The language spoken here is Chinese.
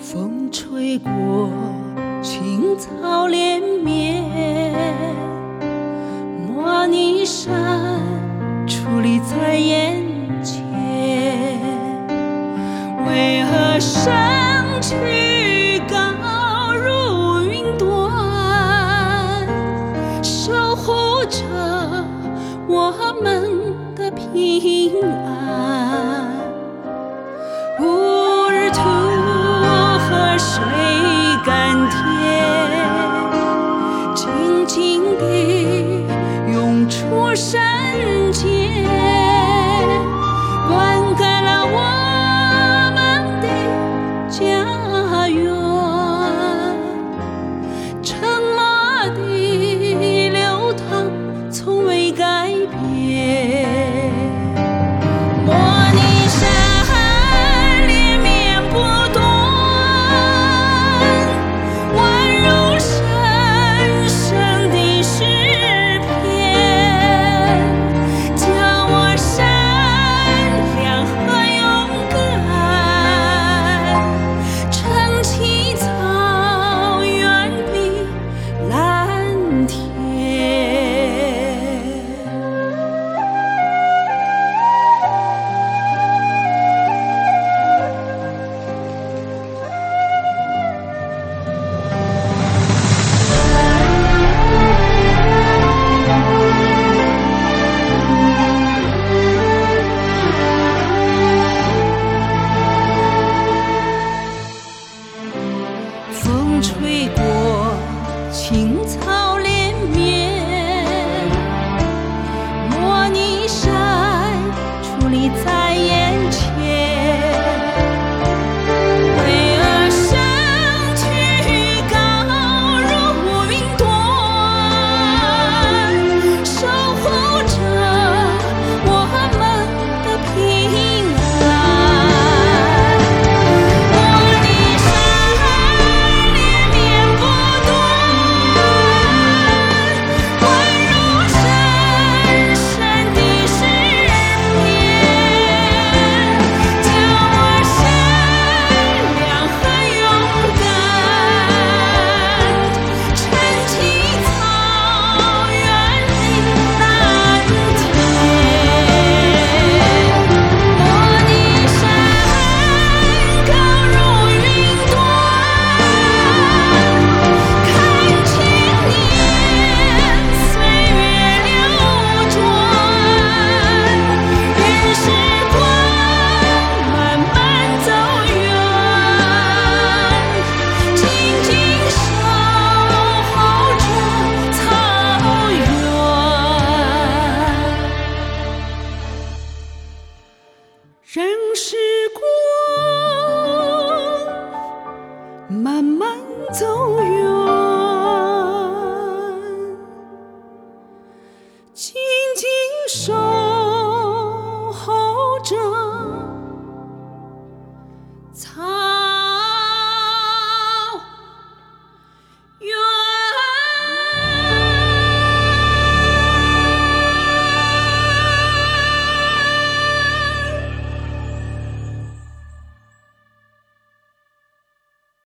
风吹过，青草连绵，摩尼山矗立在眼前。为何身躯高如云端，守护着我们的平安？无日土河水甘甜，静静地涌出山间，灌溉了我们的家园。沉默的流淌，从未改变。摩尼山连绵不断，宛如神圣的诗篇，教我善良和勇敢，撑起草原的蓝天。风吹过，